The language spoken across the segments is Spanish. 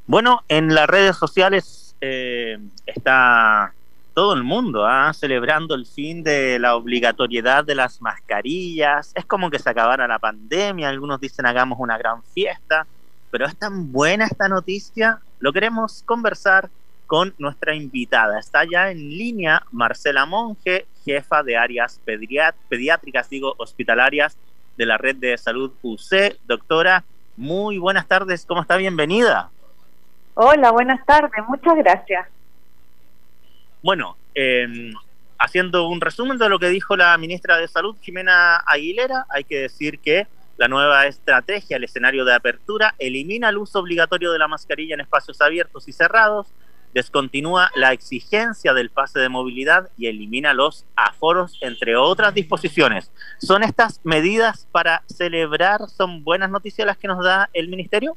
Bueno, en las redes sociales está todo el mundo celebrando el fin de la obligatoriedad de las mascarillas. Es como que se acabara la pandemia, algunos dicen hagamos una gran fiesta, pero es tan buena esta noticia, lo queremos conversar con nuestra invitada. Está ya en línea Marcela Monge, jefa de áreas pediátricas, hospitalarias de la Red de Salud UC. Doctora, muy buenas tardes, ¿cómo está? Bienvenida. Hola, buenas tardes, muchas gracias. Bueno, haciendo un resumen de lo que dijo la ministra de Salud, Jimena Aguilera, hay que decir que la nueva estrategia, el escenario de apertura, elimina el uso obligatorio de la mascarilla en espacios abiertos y cerrados, descontinúa la exigencia del pase de movilidad y elimina los aforos, entre otras disposiciones. ¿Son estas medidas para celebrar? ¿Son buenas noticias las que nos da el ministerio?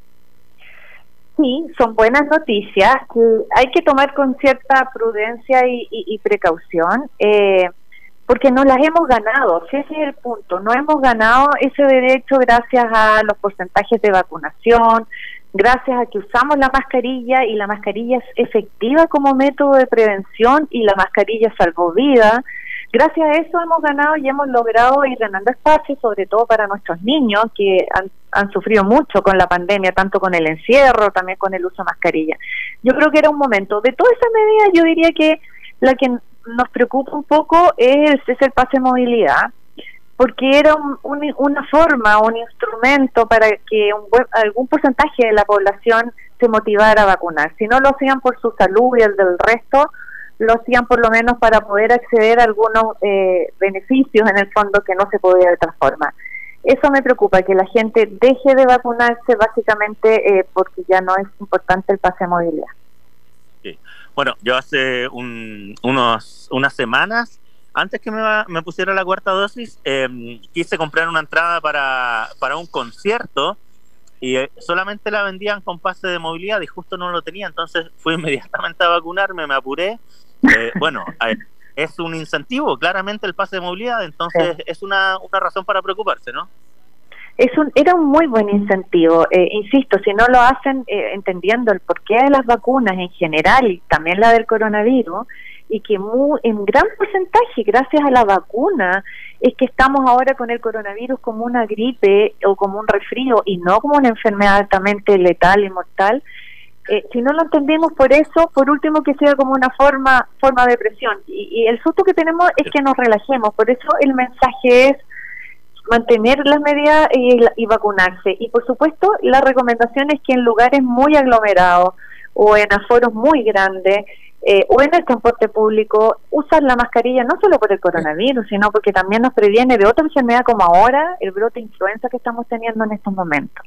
Sí, son buenas noticias. Hay que tomar con cierta prudencia y precaución, porque no las hemos ganado. Ese es el punto. No hemos ganado ese derecho gracias a los porcentajes de vacunación, gracias a que usamos la mascarilla, y la mascarilla es efectiva como método de prevención, y la mascarilla salvó vidas. Gracias a eso hemos ganado y hemos logrado ir ganando espacio, sobre todo para nuestros niños que han sufrido mucho con la pandemia, tanto con el encierro, también con el uso de mascarilla. Yo creo que era un momento. De todas esas medidas, yo diría que la que nos preocupa un poco es el pase de movilidad, porque era una forma, un instrumento para que algún porcentaje de la población se motivara a vacunar. Si no lo hacían por su salud y el del resto, lo hacían por lo menos para poder acceder a algunos beneficios en el fondo que no se podía de otra forma. Eso me preocupa, que la gente deje de vacunarse básicamente porque ya no es importante el pase de movilidad. Sí. Bueno, yo hace unas semanas, antes que me pusiera la cuarta dosis, quise comprar una entrada para un concierto y solamente la vendían con pase de movilidad y justo no lo tenía, entonces fui inmediatamente a vacunarme, me apuré. Bueno, es un incentivo, claramente el pase de movilidad, entonces sí. Es una razón para preocuparse, ¿no? Era un muy buen incentivo, insisto, si no lo hacen entendiendo el porqué de las vacunas en general y también la del coronavirus, y que en gran porcentaje, gracias a la vacuna, es que estamos ahora con el coronavirus como una gripe o como un resfrío y no como una enfermedad altamente letal y mortal. Si no lo entendemos por eso, por último que sea como una forma de presión. Y el susto que tenemos es que nos relajemos, por eso el mensaje es mantener las medidas y vacunarse. Y por supuesto, la recomendación es que en lugares muy aglomerados o en aforos muy grandes, o en el transporte público, usar la mascarilla no solo por el coronavirus, sino porque también nos previene de otra enfermedad como ahora el brote de influenza que estamos teniendo en estos momentos.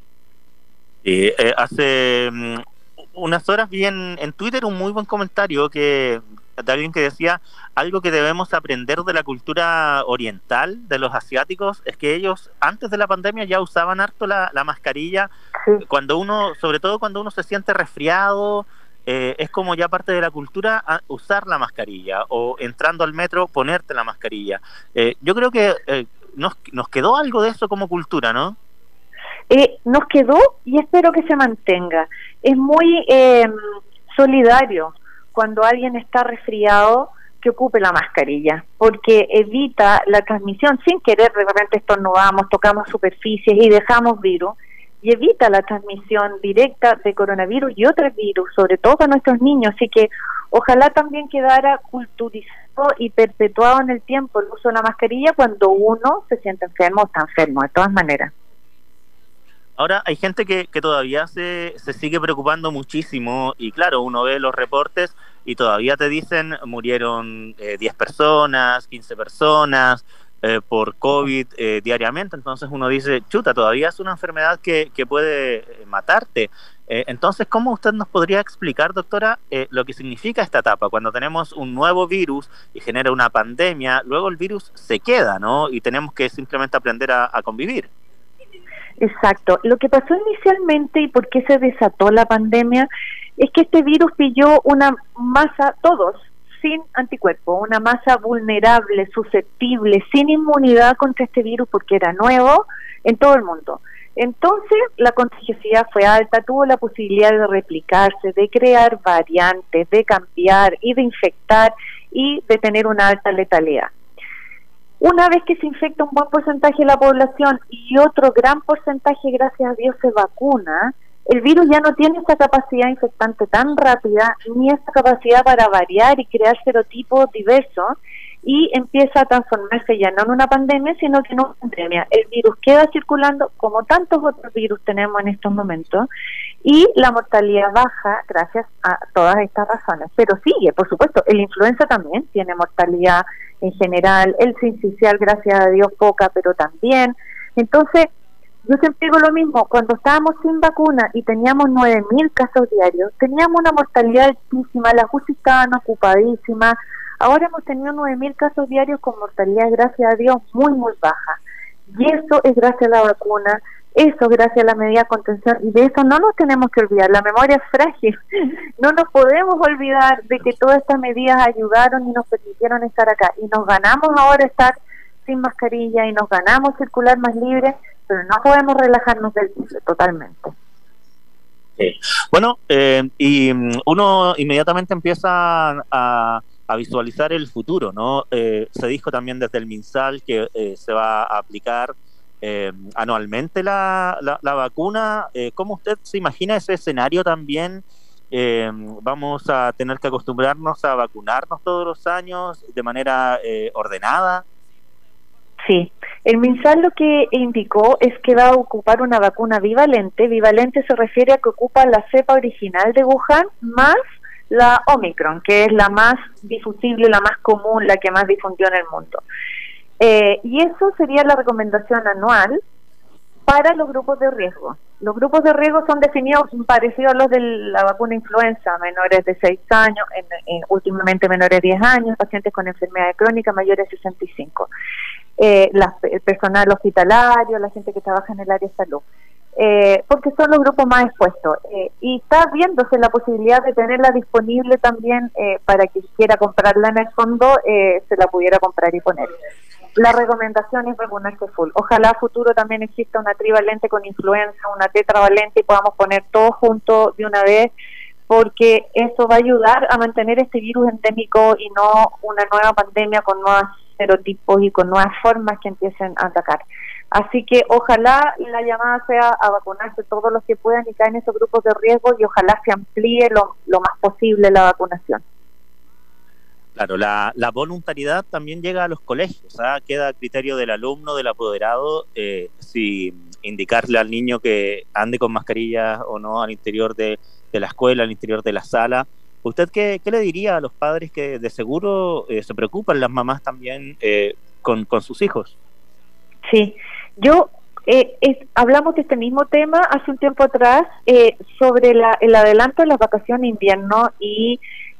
Hace unas horas vi en Twitter un muy buen comentario de alguien que decía algo que debemos aprender de la cultura oriental, de los asiáticos, es que ellos antes de la pandemia ya usaban harto la mascarilla. Sí. Sobre todo cuando uno se siente resfriado, es como ya parte de la cultura usar la mascarilla, o entrando al metro ponerte la mascarilla. Yo creo que nos quedó algo de eso como cultura, ¿no? Nos quedó y espero que se mantenga. Es muy solidario cuando alguien está resfriado que ocupe la mascarilla, porque evita la transmisión. Sin querer, de repente estornudamos, tocamos superficies y dejamos virus, y evita la transmisión directa de coronavirus y otros virus, sobre todo a nuestros niños. Así que ojalá también quedara culturizado y perpetuado en el tiempo el uso de la mascarilla cuando uno se siente enfermo o está enfermo, de todas maneras. Ahora hay gente que todavía se sigue preocupando muchísimo, y claro, uno ve los reportes y todavía te dicen murieron 10 personas, 15 personas por COVID diariamente. Entonces uno dice, chuta, todavía es una enfermedad que puede matarte. Entonces, ¿cómo usted nos podría explicar, doctora, lo que significa esta etapa? Cuando tenemos un nuevo virus y genera una pandemia, luego el virus se queda, ¿no? Y tenemos que simplemente aprender a convivir. Exacto. Lo que pasó inicialmente y por qué se desató la pandemia es que este virus pilló una masa, todos, sin anticuerpos, una masa vulnerable, susceptible, sin inmunidad contra este virus porque era nuevo en todo el mundo. Entonces la contagiosidad fue alta, tuvo la posibilidad de replicarse, de crear variantes, de cambiar y de infectar y de tener una alta letalidad. Una vez que se infecta un buen porcentaje de la población y otro gran porcentaje, gracias a Dios, se vacuna, el virus ya no tiene esa capacidad infectante tan rápida, ni esa capacidad para variar y crear serotipos diversos, y empieza a transformarse ya no en una pandemia, sino que en una pandemia. El virus queda circulando, como tantos otros virus tenemos en estos momentos, y la mortalidad baja gracias a todas estas razones. Pero sigue, por supuesto, el influenza también tiene mortalidad en general, el sincicial, gracias a Dios, poca, pero también. Entonces, yo siempre digo lo mismo, cuando estábamos sin vacuna y teníamos 9.000 casos diarios, teníamos una mortalidad altísima, las UCI estaban ocupadísimas. Ahora hemos tenido 9.000 casos diarios con mortalidad, gracias a Dios, muy, muy baja. Y eso es gracias a la vacuna, eso gracias a la medida de contención, y de eso no nos tenemos que olvidar. La memoria es frágil, no nos podemos olvidar de que todas estas medidas ayudaron y nos permitieron estar acá. Y nos ganamos ahora estar sin mascarilla y nos ganamos circular más libre, pero no podemos relajarnos del piso totalmente. Sí. Bueno, y uno inmediatamente empieza a visualizar el futuro, ¿no? Se dijo también desde el MinSal que se va a aplicar anualmente la vacuna. ¿Cómo usted se imagina ese escenario también? ¿Vamos a tener que acostumbrarnos a vacunarnos todos los años de manera ordenada? Sí, el MinSal lo que indicó es que va a ocupar una vacuna bivalente. Bivalente se refiere a que ocupa la cepa original de Wuhan más la Omicron, que es la más difusible, la más común, la que más difundió en el mundo. Y eso sería la recomendación anual para los grupos de riesgo. Los grupos de riesgo son definidos parecidos a los de la vacuna influenza: menores de 6 años, últimamente menores de 10 años, pacientes con enfermedades crónicas mayores de 65. El personal hospitalario, la gente que trabaja en el área de salud, porque son los grupos más expuestos, y está viéndose la posibilidad de tenerla disponible también para que quiera comprarla en el fondo, se la pudiera comprar y poner. La recomendación es vacunarse full. Ojalá a futuro también exista una trivalente con influenza, una tetravalente, y podamos poner todo junto de una vez, porque eso va a ayudar a mantener este virus endémico y no una nueva pandemia con nuevos serotipos y con nuevas formas que empiecen a atacar. Así que ojalá la llamada sea a vacunarse todos los que puedan y caen en esos grupos de riesgo, y ojalá se amplíe lo más posible la vacunación. Claro, la voluntariedad también llega a los colegios, ¿eh? Queda a criterio del alumno, del apoderado, si indicarle al niño que ande con mascarilla o no al interior de la escuela, al interior de la sala. ¿Usted qué le diría a los padres que de seguro se preocupan, las mamás también, con sus hijos? Sí, yo hablamos de este mismo tema hace un tiempo atrás, sobre el adelanto de las vacaciones de invierno y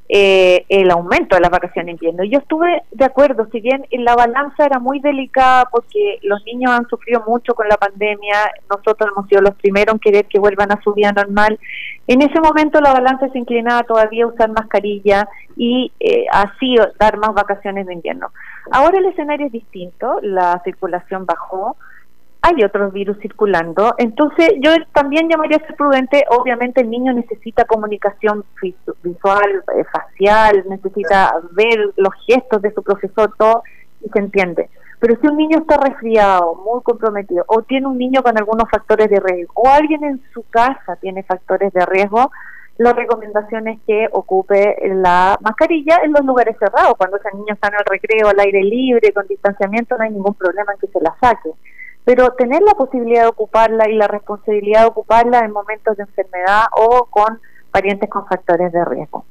el aumento de las vacaciones de invierno. Yo estuve de acuerdo, si bien la balanza era muy delicada porque los niños han sufrido mucho con la pandemia, nosotros hemos sido los primeros en querer que vuelvan a su vida normal. En ese momento la balanza se inclinaba todavía a usar mascarilla y así dar más vacaciones de invierno. Ahora el escenario es distinto, la circulación bajó, hay otros virus circulando, entonces yo también llamaría a ser prudente. Obviamente el niño necesita comunicación visual, facial, necesita ver los gestos de su profesor, todo, y se entiende. Pero si un niño está resfriado, muy comprometido, o tiene un niño con algunos factores de riesgo, o alguien en su casa tiene factores de riesgo, la recomendación es que ocupe la mascarilla en los lugares cerrados. Cuando ese niño está en el recreo, al aire libre, con distanciamiento, no hay ningún problema en que se la saque. Pero tener la posibilidad de ocuparla y la responsabilidad de ocuparla en momentos de enfermedad o con parientes con factores de riesgo.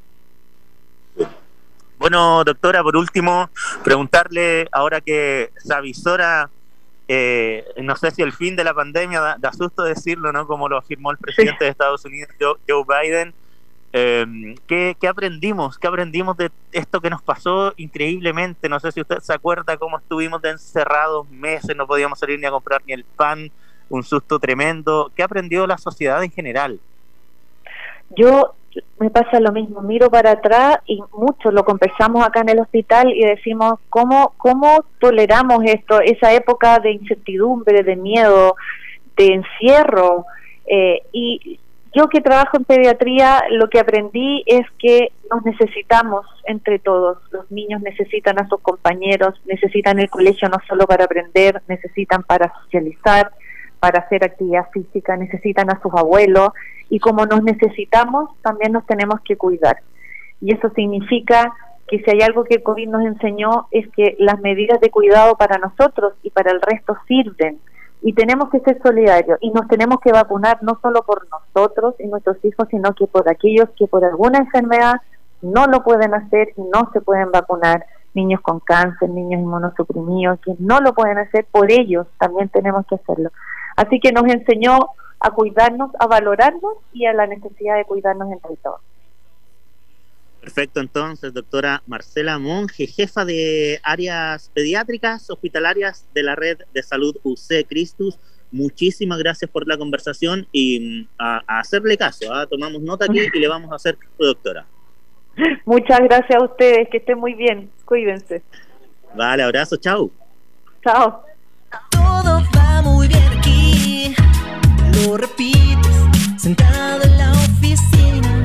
Bueno, doctora, por último, preguntarle, ahora que se avisora, no sé si el fin de la pandemia, da susto decirlo, ¿no? Como lo afirmó el presidente de Estados Unidos, Joe Biden. ¿Qué aprendimos? ¿Qué aprendimos de esto que nos pasó increíblemente? No sé si usted se acuerda cómo estuvimos de encerrados meses, no podíamos salir ni a comprar ni el pan, un susto tremendo. ¿Qué aprendió la sociedad en general? Yo me pasa lo mismo, miro para atrás y mucho lo conversamos acá en el hospital y decimos ¿cómo toleramos esto? Esa época de incertidumbre, de miedo, encierro. Y yo que trabajo en pediatría, lo que aprendí es que nos necesitamos entre todos. Los niños necesitan a sus compañeros, necesitan el colegio no solo para aprender, necesitan para socializar, para hacer actividad física, necesitan a sus abuelos, y como nos necesitamos, también nos tenemos que cuidar. Y eso significa que si hay algo que el COVID nos enseñó es que las medidas de cuidado para nosotros y para el resto sirven. Y tenemos que ser solidarios y nos tenemos que vacunar no solo por nosotros y nuestros hijos, sino que por aquellos que por alguna enfermedad no lo pueden hacer y no se pueden vacunar. Niños con cáncer, niños inmunosuprimidos, que no lo pueden hacer, por ellos también tenemos que hacerlo. Así que nos enseñó a cuidarnos, a valorarnos y a la necesidad de cuidarnos entre todos. Perfecto, entonces, doctora Marcela Monge, jefa de áreas pediátricas hospitalarias de la Red de Salud UC Christus, muchísimas gracias por la conversación y a hacerle caso, tomamos nota aquí y le vamos a hacer caso, doctora. Muchas gracias a ustedes, que estén muy bien, cuídense. Vale, abrazo, chao. Chao. Todo va muy bien aquí, lo repites, sentado en la oficina.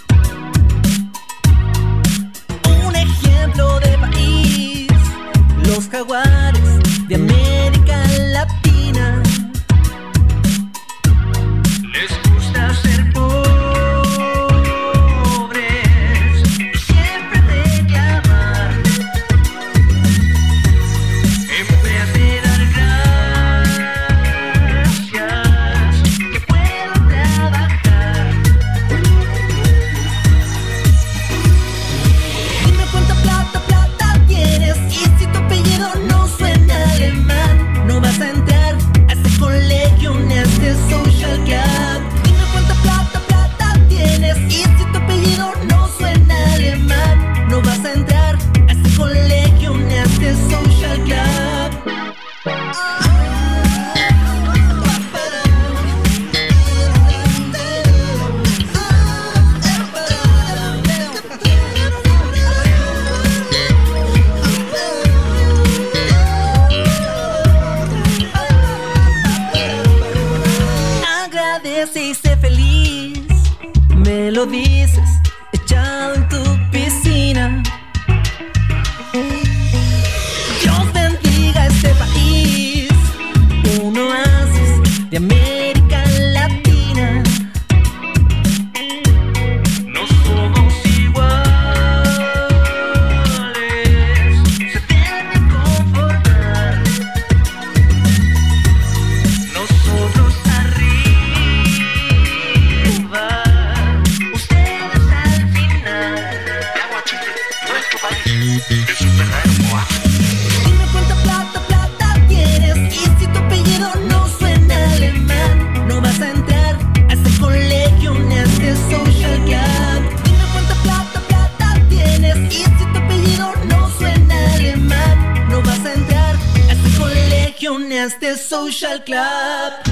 De país, los jaguares de América Latina. Les gusta ser pobres y siempre reclamar, en vez de dar gracias que puedo trabajar. Dime cuánta plata tienes, y si tu apellido no suena alemán, no vas a entrar a este colegio ni a este social club. Dime cuánta plata tienes, y si tu apellido no suena alemán, no vas a entrar a este colegio ni a este social club. Agradece y sé feliz, me lo dices, echado en tu piscina. Dios bendiga este país, un oasis de América Latina. No somos iguales, se deben conformar. Nosotros dime cuánta plata tienes, y si tu apellido no suena alemán, no vas a entrar a este colegio ni a este social club. Dime cuánta plata tienes, y si tu apellido no suena alemán, no vas a entrar a este colegio ni a este social club.